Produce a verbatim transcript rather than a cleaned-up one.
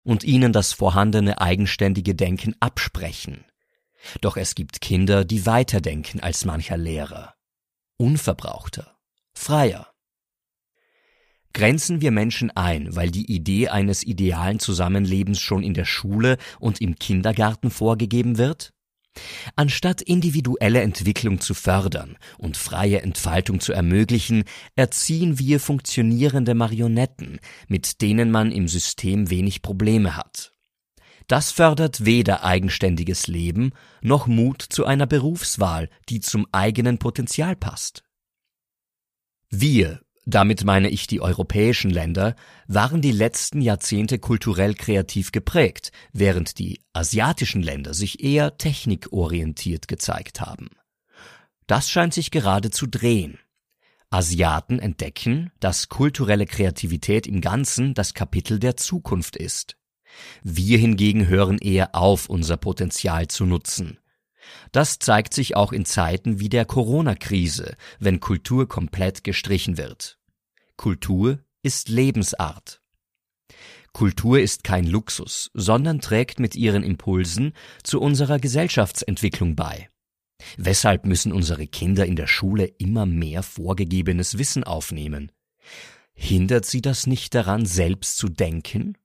und ihnen das vorhandene eigenständige Denken absprechen. Doch es gibt Kinder, die weiterdenken als mancher Lehrer. Unverbrauchter, freier. Grenzen wir Menschen ein, weil die Idee eines idealen Zusammenlebens schon in der Schule und im Kindergarten vorgegeben wird? Anstatt individuelle Entwicklung zu fördern und freie Entfaltung zu ermöglichen, erziehen wir funktionierende Marionetten, mit denen man im System wenig Probleme hat. Das fördert weder eigenständiges Leben noch Mut zu einer Berufswahl, die zum eigenen Potenzial passt. Wir, damit meine ich die europäischen Länder, waren die letzten Jahrzehnte kulturell kreativ geprägt, während die asiatischen Länder sich eher technikorientiert gezeigt haben. Das scheint sich gerade zu drehen. Asiaten entdecken, dass kulturelle Kreativität im Ganzen das Kapitel der Zukunft ist. Wir hingegen hören eher auf, unser Potenzial zu nutzen. Das zeigt sich auch in Zeiten wie der Corona-Krise, wenn Kultur komplett gestrichen wird. Kultur ist Lebensart. Kultur ist kein Luxus, sondern trägt mit ihren Impulsen zu unserer Gesellschaftsentwicklung bei. Weshalb müssen unsere Kinder in der Schule immer mehr vorgegebenes Wissen aufnehmen? Hindert sie das nicht daran, selbst zu denken?